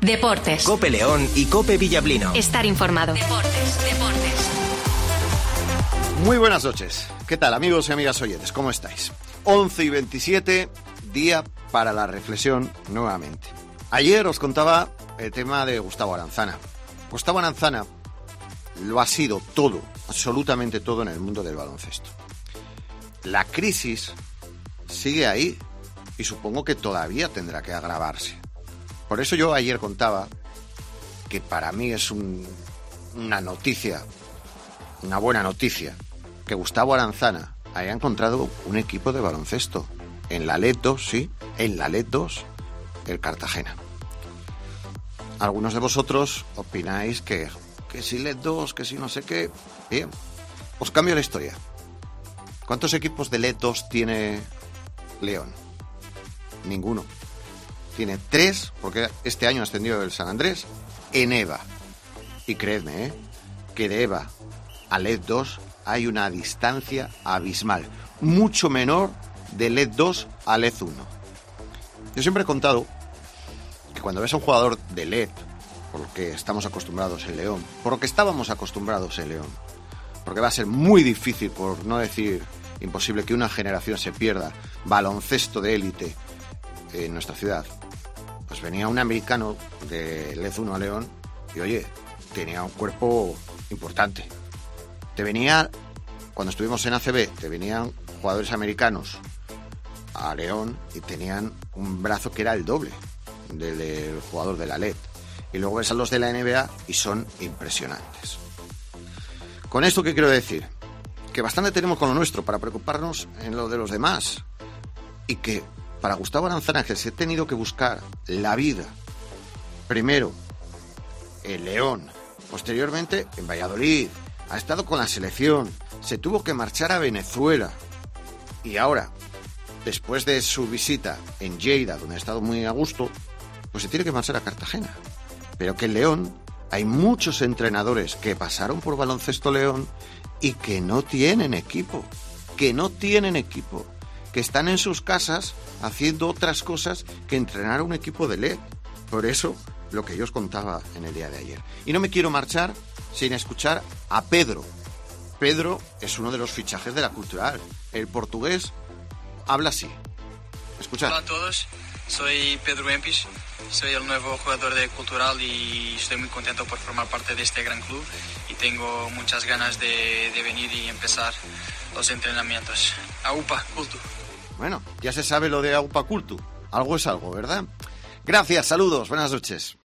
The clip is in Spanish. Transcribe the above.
Deportes. COPE León y COPE Villablino. Estar informado. Deportes. Muy buenas noches. ¿Qué tal, amigos y amigas oyentes? ¿Cómo estáis? 11:27, día para la reflexión nuevamente. Ayer os contaba el tema de Gustavo Aranzana. Gustavo Aranzana lo ha sido todo, absolutamente todo en el mundo del baloncesto. La crisis sigue ahí y supongo que todavía tendrá que agravarse. Por eso yo ayer contaba que para mí es una noticia, una buena noticia, que Gustavo Aranzana haya encontrado un equipo de baloncesto en la LED 2, sí, en la LED 2, el Cartagena. Algunos de vosotros opináis que si LED 2, que si no sé qué. Bien, os cambio la historia. ¿Cuántos equipos de LED 2 tiene León? Ninguno. Tiene 3, porque este año ha ascendido el San Andrés, en EVA. Y creedme, que de EVA a LED 2 hay una distancia abismal, mucho menor de LED 2 a LED 1. Yo siempre he contado que cuando ves a un jugador de LED, por lo que estamos acostumbrados en León, por lo que estábamos acostumbrados en León, porque va a ser muy difícil, por no decir imposible, que una generación se pierda baloncesto de élite en nuestra ciudad. Pues venía un americano de LED 1 a León y, oye, tenía un cuerpo importante. Te venía, cuando estuvimos en ACB, te venían jugadores americanos a León y tenían un brazo que era el doble del jugador de la LED. Y luego ves a los de la NBA y son impresionantes. Con esto, ¿qué quiero decir? Que bastante tenemos con lo nuestro para preocuparnos en lo de los demás. Y que para Gustavo Aranzana, que se ha tenido que buscar la vida, primero en León, posteriormente en Valladolid, ha estado con la selección, se tuvo que marchar a Venezuela y ahora, después de su visita en Lleida, donde ha estado muy a gusto, pues se tiene que marchar a Cartagena. Pero que en León hay muchos entrenadores que pasaron por Baloncesto León y que no tienen equipo, que están en sus casas haciendo otras cosas que entrenar a un equipo de LED. Por eso, lo que yo os contaba en el día de ayer. Y no me quiero marchar sin escuchar a Pedro. Pedro es uno de los fichajes de la Cultural. El portugués habla así. Escuchad. Hola a todos, soy Pedro Empis, soy el nuevo jugador de Cultural y estoy muy contento por formar parte de este gran club y tengo muchas ganas de venir y empezar los entrenamientos. Aupa Cultu. Bueno, ya se sabe lo de Aupa Cultu. Algo es algo, ¿verdad? Gracias, saludos, buenas noches.